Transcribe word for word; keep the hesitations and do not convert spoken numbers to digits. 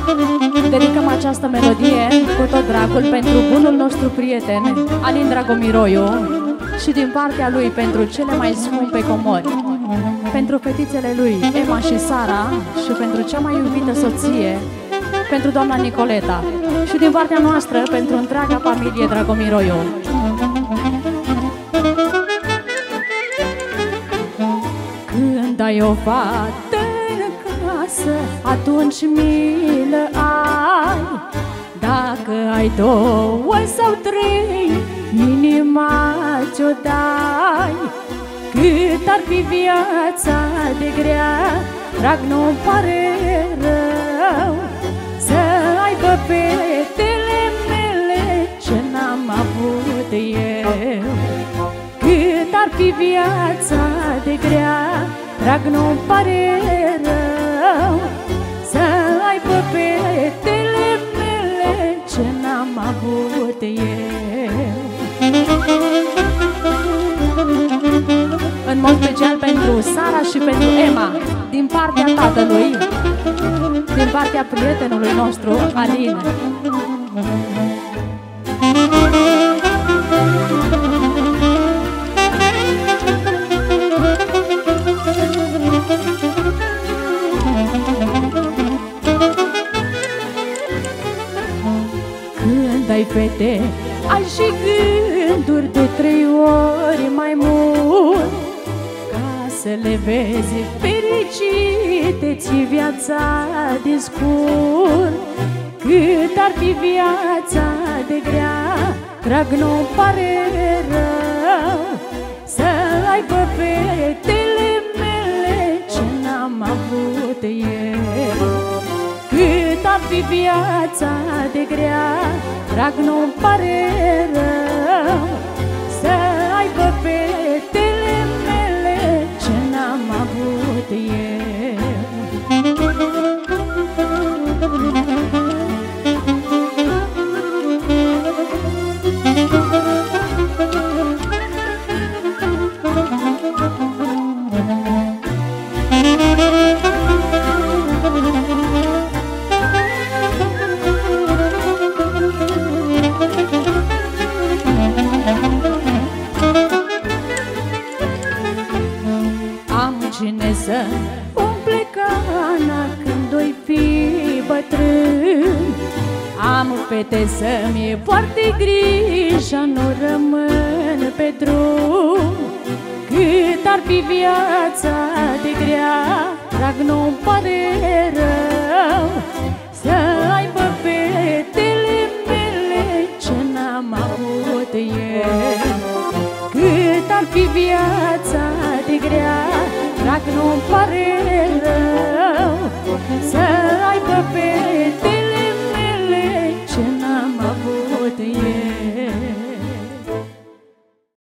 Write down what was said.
Dedicăm această melodie cu tot dragul pentru bunul nostru prieten Alin Dragomiroiu și din partea lui pentru cele mai scumpe comori, pentru fetițele lui Emma și Sara și pentru cea mai iubită soție, pentru doamna Nicoleta, și din partea noastră pentru întreaga familie Dragomiroiu. Când ai o fată în casă, atunci milă ai. Dacă ai două sau trei, inima ți-o dai. Cât ar fi viața de grea, drag, nu-mi pare rău să aibă fetele mele ce n-am avut eu. Cât ar fi viața de grea, drag, nu-mi pare rău să aibă fetele mele ce n-am avut eu. În mod special pentru Sara și pentru Emma, din partea tatălui, din partea prietenului nostru, Alin. Când ai fete, ai și gânduri de trei ori mai mult, ca să le vezi fericite, ți viața din scurt. Cât ar fi viața de grea, drag, nu-mi pare rău să aibă fetele mele ce n-am avut eu. Cât ar fi viața de grea, drag, nu-mi pare rău să aibă fetele mele ce n-am avut eu. Cine să umple cana când o-i fi bătrân? Am fete să-mi poarte grija, nu rămân pe drum. Cât ar fi viața de grea, drag, nu-mi pare rău să aibă fetele mele ce n-am avut eu. Cât ar fi viața de grea, drag, nu-mi pare